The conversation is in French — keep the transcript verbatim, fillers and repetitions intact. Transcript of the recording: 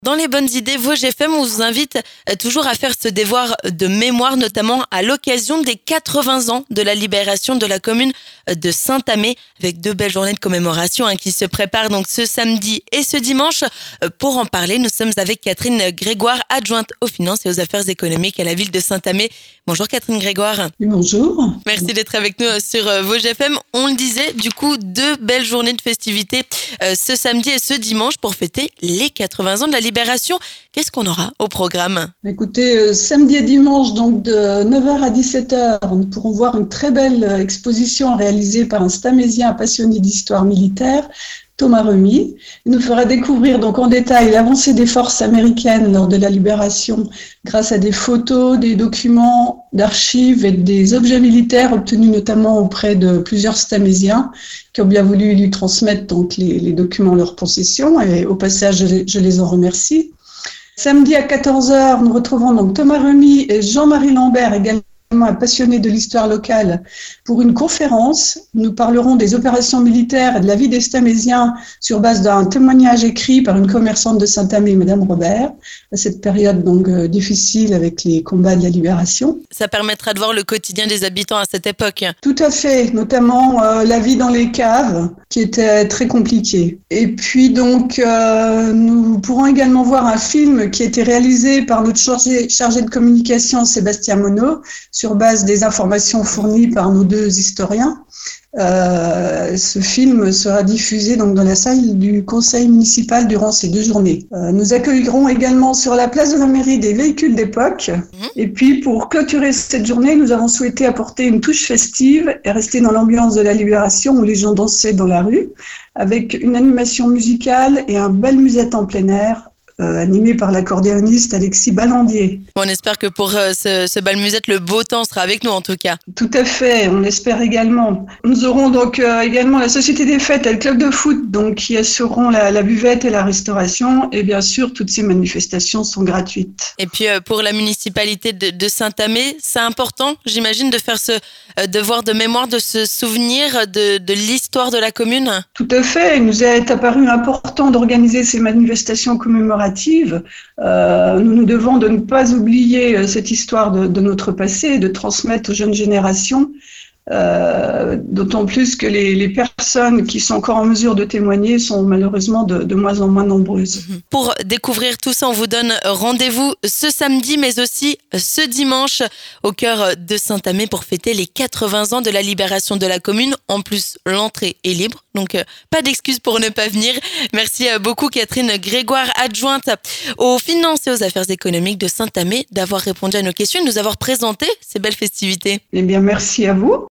Dans les bonnes idées, Vosges F M, on vous invite toujours à faire ce devoir de mémoire, notamment à l'occasion des quatre-vingts ans de la libération de la commune de Saint-Amé, avec deux belles journées de commémoration hein, qui se préparent donc ce samedi et ce dimanche. Pour en parler, nous sommes avec Catherine Grégoire, adjointe aux finances et aux affaires économiques à la ville de Saint-Amé. Bonjour Catherine Grégoire. Bonjour. Merci d'être avec nous sur Vosges F M. On le disait, du coup, deux belles journées de festivités ce samedi et ce dimanche pour fêter les quatre-vingts ans de la libération. Qu'est-ce qu'on aura au programme ? Écoutez, euh, samedi et dimanche, donc de neuf heures à dix-sept heures, nous pourrons voir une très belle exposition réalisée par un Stamésien passionné d'histoire militaire, Thomas Remy. Il nous fera découvrir donc en détail l'avancée des forces américaines lors de la libération grâce à des photos, des documents d'archives et des objets militaires obtenus notamment auprès de plusieurs Stamésiens qui ont bien voulu lui transmettre donc les, les documents en leur possession, et au passage je les, je les en remercie. Samedi à quatorze heures, nous retrouvons donc Thomas Remy et Jean-Marie Lambert, également un passionné de l'histoire locale, pour une conférence. Nous parlerons des opérations militaires et de la vie des Stamésiens sur base d'un témoignage écrit par une commerçante de Saint-Amé, Madame Robert, à cette période donc euh, difficile avec les combats de la libération. Ça permettra de voir le quotidien des habitants à cette époque. Tout à fait, notamment euh, la vie dans les caves, qui était très compliquée. Et puis donc, euh, nous pourrons également voir un film qui a été réalisé par notre chargé, chargé de communication, Sébastien Monod, sur base des informations fournies par nos deux historiens. Euh, ce film sera diffusé donc dans la salle du conseil municipal durant ces deux journées. Euh, nous accueillerons également sur la place de la mairie des véhicules d'époque. Mmh. Et puis pour clôturer cette journée, nous avons souhaité apporter une touche festive et rester dans l'ambiance de la libération où les gens dansaient dans la rue, avec une animation musicale et un bal musette en plein air, Euh, animé par l'accordéoniste Alexis Ballandier. On espère que pour euh, ce, ce bal musette, le beau temps sera avec nous en tout cas. Tout à fait, on l'espère également. Nous aurons donc euh, également la Société des Fêtes et le Club de foot donc, qui assureront la, la buvette et la restauration, et bien sûr toutes ces manifestations sont gratuites. Et puis euh, pour la municipalité de, de Saint-Amé, c'est important, j'imagine, de faire ce euh, devoir de mémoire, de se souvenir de, de l'histoire de la commune. Tout à fait, il nous est apparu important d'organiser ces manifestations commémoratives. Euh, nous nous devons de ne pas oublier cette histoire de, de notre passé et de transmettre aux jeunes générations, euh, d'autant plus que les, les personnes qui sont encore en mesure de témoigner sont malheureusement de, de moins en moins nombreuses. Pour découvrir tout ça, on vous donne rendez-vous ce samedi, mais aussi ce dimanche au cœur de Saint-Amé pour fêter les quatre-vingts ans de la libération de la commune. En plus, l'entrée est libre, donc euh, pas d'excuse pour ne pas venir. Merci beaucoup Catherine Grégoire, adjointe aux finances et aux affaires économiques de Saint-Amé, d'avoir répondu à nos questions et de nous avoir présenté ces belles festivités. Eh bien, merci à vous.